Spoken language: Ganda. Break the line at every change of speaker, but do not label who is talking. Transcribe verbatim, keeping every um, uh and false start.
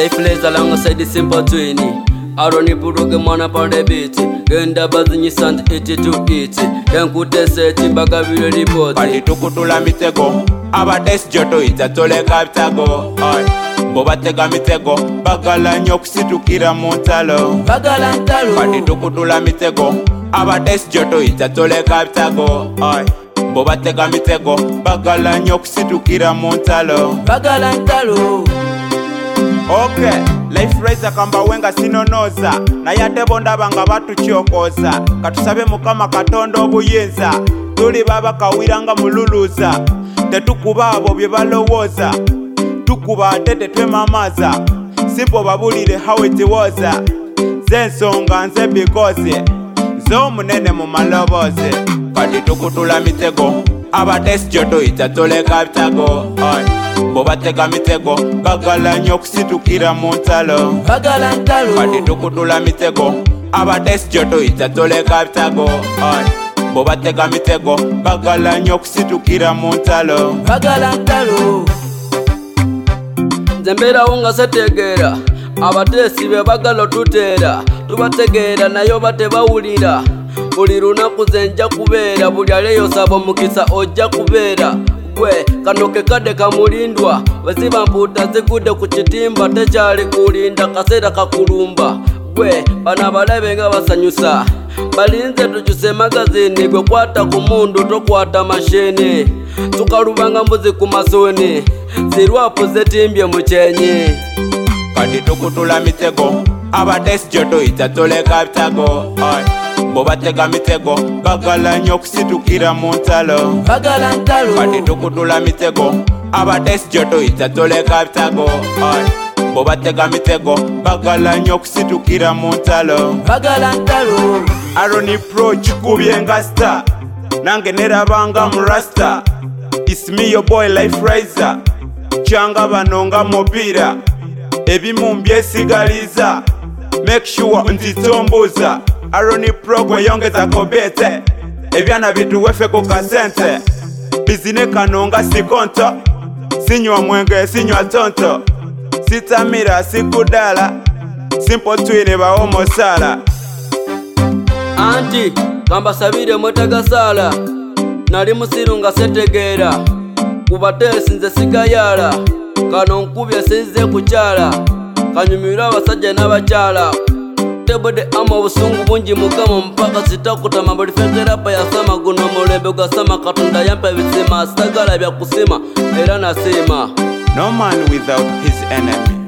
Life lays alongside the simple twin. Aroni puruge mwana pande beat. Genda bazinyi sand iti to eat. Yankutese chimbaga vile ripoti.
Pati tukutula mitego abades joto itatole kapitago. Bobatega mitego bagala nyokusitukira muntalo.
Bagala ntalo.
Pati tukutula mitego abades joto itatole kapitago. Bobatega mitego bagala nyokusitukira muntalo.
Bagala ntalo.
Okay, life raise kamba wenga sinonoza na yatebo ndabanga batuchokoza katusabe mukama katondo obuyinza tuli baba kawiranga mululuza tetukuba abo bye balowoza tukuba tete twemamaza simple babulire how it was zensonga nze because zo munene mu maloboze kati tukutula mitego abades joto itatole kapitago. Bobatega mitego bagala nyokusitukira muntalo.
Bagala ntalo.
Pati tukutula mitego abades joto itatole kapitago. Bobatega mitego bagala nyokusitukira muntalo.
Bagala ntalo. Zembera unga setegera abatesi be bagala tutera tubategera nayo bate bawulira buli lunaku zenja kubeera buli aleyo sabo mukisa ojja kubeera gwe kanoke kade kamulindwa weziba mputa zigude ku kitimba tekyali kulinda kaseera kakulumba gwe bana balabe nga basanyusa balinze tukyuse magazini gwe kwata ku mundu tokwata mashene tukalubanga mbuzi ku masoni zirwapu zetimbye mu kyenyi
kati tukutula mitego abades joto itatole kapitago. Bobatega mitego bagala nyokusitukira muntalo.
Bagala ntalo.
Pati tukutula mitego abades joto itatole kapitago. Bobatega mitego bagala nyokusitukira muntalo.
Bagala ntalo.
Aroni pro chikubye nga star nange nerabanga mu rasta. It's me your boy life riser changa banonga mobira ebimu mbyesigaliza make sure ntitombuza. Aroni pro gwe yongeza kobete ebyana bituwefe ku kasente bizine kanonga sikonto sinywa mwenge sinywa tonto sitamira sikudala simple twine bawo mosala.
Anti kamba sabire mwetagasala nali musirunga setegera kubatesi nze sigayala kano nkubye sinze kukyala kanyumira abasajja n'abakyala tebode ama obusungu bungi mukama mpaka sitakutama buli fengerapa yasama guno mulembe gwasama katonda yampa ebisima sagala byakusima era nasima.
No man without his enemy.